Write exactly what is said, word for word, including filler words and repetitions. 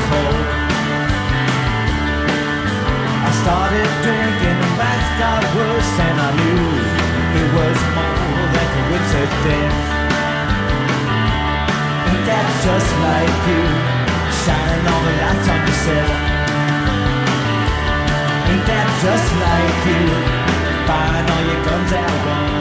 cold. I started drinking and math got worse, and I knew it was more than coincidence. Ain't that just like you, shining all the lights on yourself? Ain't that just like you, firing all your guns out wrong?